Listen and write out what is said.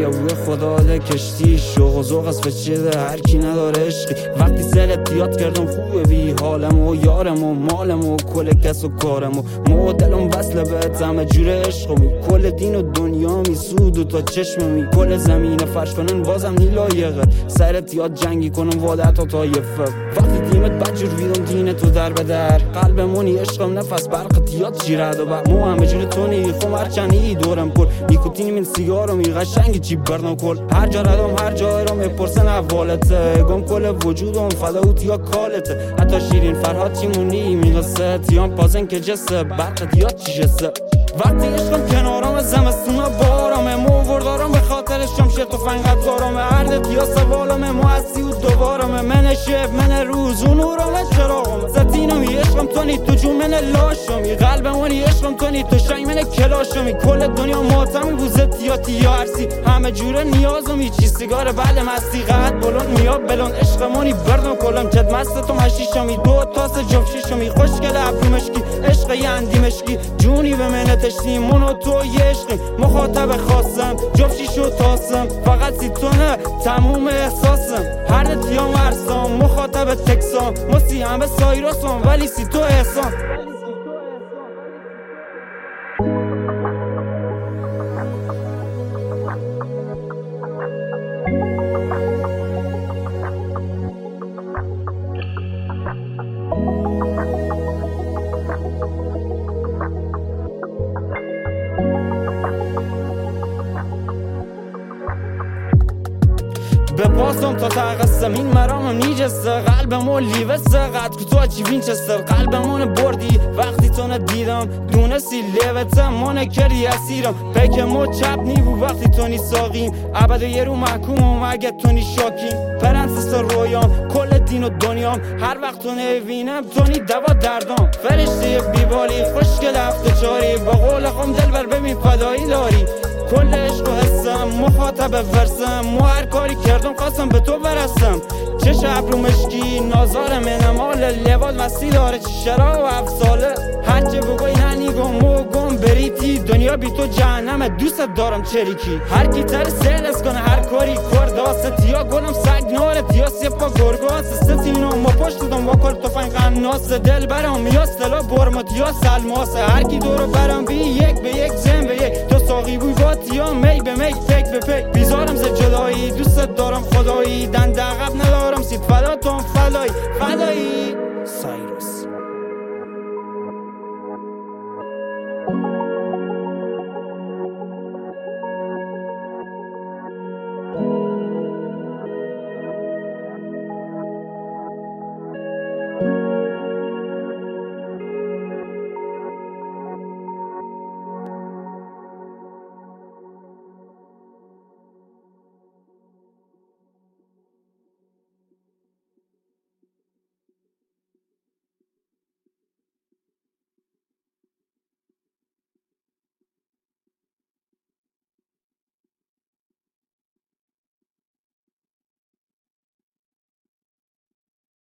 دریا روی خدا ده کشتی شوق و ذوق از فچیده هر کی نداره عشقی وقتی سرت یاد کردم خوبه بی حالم و یارم و مالم و کل کس و کارم و مدلم وصله به همه جور عشقمی کل دین و دنیا می سود و تا چشممی کل زمین فرش کنن بازم نی لایقه سرت یاد جنگی کنم وادت تا طایفه وقتی دیمت بجور ویدم دین تو در به در قلبمونی عشقم نفس برقت یاد جیرد و بر مو همه جور تونی خم هرچنی دورم کل نیکوتینی من سیگارم ای قشنگی چی بردم کل هر جا ردم هر جا رو میپرسن احوالته گم کل وجودم فداوت یا کالته حتی شیرین فرهاد چی مونی میقصه تیام پازن که جسه برقت یاد چی جسه وقتی عشقم کنارم زمستونا بارم مووردارم به خاطر شمشه تو فنقت دارم عردت یا سوالم موسی و دوبارم من شب من روز و نورم چراغم زتینم عشقم تونی تو جو من لاشمی قلبمونی عشقم تونی تو شنگ من کلاشمی کل دنیا ماتمی بوزت یا عرصی همه جوره نیازم چی سیگار بله مستی قد بلند میاب بلند عشقمونی بردم کلم چد مستتم هشیشمی دو تاس جفشیشمی خوشگل ابرو مشکی عشق یندی مشکی جونی به من تشتی من و تو یه عشقیم مخاطب خواستم جفشیشو تاسم فقط سی تونه تموم احساسم هر دتیام ارسام مخاطب تکسام مسی همه سایراسم ولی سی تو احسان بپاسم تا تقسم این مرامم نیجسته قلبمو لیوسته قد کتو چی وینچستر قلبمون بردی وقتی تو ندیدم دونستی لیوتم ما نکری اسیرم پیکمو چپ نیبو وقتی تو نی ساقیم عبد یه رو محکومم اگه تو نی شاکیم پرنسس رویام کل دین و دنیام هر وقت تو نبینم تو نی دوا دردام فرشته بیبالی خوشگل هفته چاری با قول خم دل بر ببین فدایی داری کل عشق و حسم مخاطب ورسم مو هر کاری کردم خواستم به تو برسم چه ابرو مشکی نازار منم حال لباد مستی داره چه شراب و 7 ساله هرچه بگوی ننیگم موگم بریتی دنیا بی تو جهنم دوست دارم چریکی هر کی تر سیلس کنه هر کاری کرداست یا گلم سگ نارت یا سپا گرگاس ستینو ما پشت دم با کل تفنگ قناس دل برام یا سلا برمت یا سلماس هر کی دورو برام بی یک به یک زن به یک تو ساقی بوی بات یا می به می پک به پک بیزارم ز جدایی دوست دارم خدایی